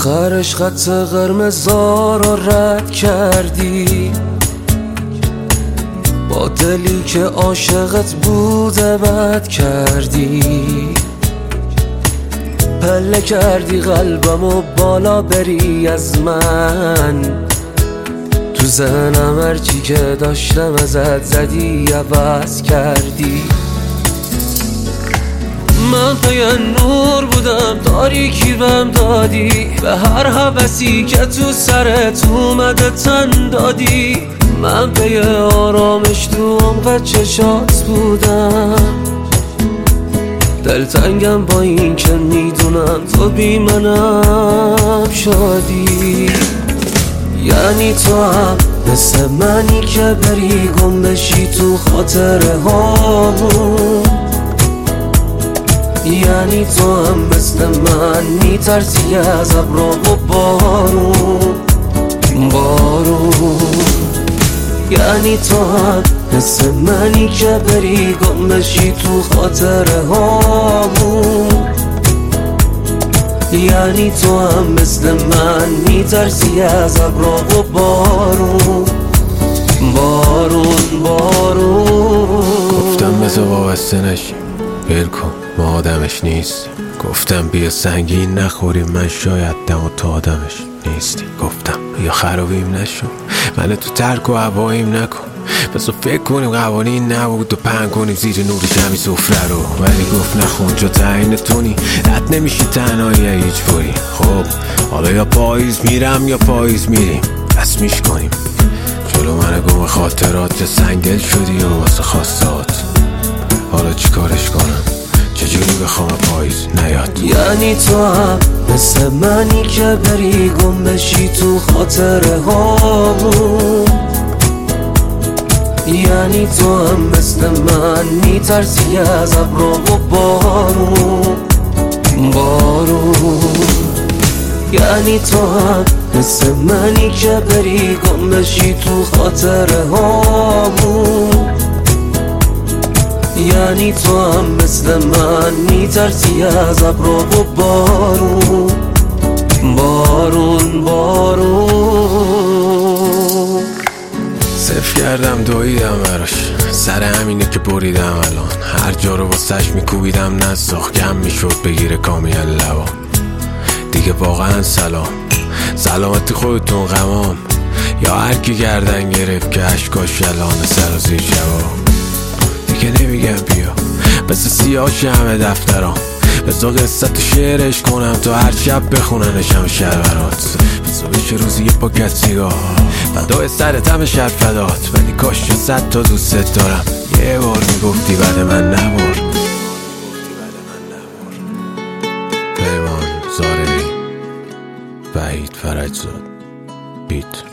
آخرش خط قرمزا رو رد کردی، با دلی که عاشقت بوده بد کردی. پله کردی قلبمو بالا بری از من، تو ذهنم هرچی که داشتم ازت زدی عوض کردی. من پی نور بودم تاریکی بهم دادی، به هر هوسی که تو سرت اومده تن دادی. من پی آرامش تو عمق چشات بودم، دلتنگم با این که میدونم تو بی منم شادی. یعنی تو هم مثل منی که بری گم بشی تو خاطره هامون، یعنی تو هم مثل من میترسی از ابرا و بارون. یعنی تو هم مثل منی که بری گم بشی تو خاطره هامون، یعنی تو هم مثل من میترسی از ابرا و بارون. گفتم بذار وابسته نشیم، ول کن ما آدمش نیست. گفتم بیا سنگین نخوریم، من شاید دم و تو آدمش نیستی. گفتم یا خرابیم نشو، من تو ترک و هواییم نکن. بذار فکر کنیم قوانین نبود و پهن کنیم زیر نور شمی سفره رو. ولی گفت نخون جا تعیین تونی، رد نمیشی تنهایی هیچ فوری. خب حالا یا پاییز میرم یا پاییز میریم، رسمیش کنیم. جلو من گم خاطرات سنگل شدی و واسه خواستات. حالا چی کارش کنم، چجوری بخوام پاییز نیاد؟ یعنی تو هم مثل منی که بری گم بشی تو خاطره هامون، یعنی تو هم مثل من میترسی از ابرا و بارون. یعنی تو هم مثل منی که بری گم بشی تو خاطره هامون، یعنی تو هم مثل من میترسی از ابرا و بارون. صرف کردم دویدم براش، سر همینه که بریدم الان. هر جا رو واسش میکوبیدم نساخ، کم میشد بگیره کامیل لبا. دیگه واقعا سلامتی خودتون غمام، یا هر کی گردن گرفت که عشقاش یلانه سر و زیر جواب. دیگه نمیگم بیا بس سیاهش همه دفترام، بذار قصت شعرش کنم تو هر شب بخوننشم شربرات. بذار بشه روزی یه پاکت سیگار فدای سرت همه شب فدات. ولی کاش 100 تا دوست دارم، یه بار میگفتی بعد من نبار. پیمان زارعی، وحید فرجزاد، بیت.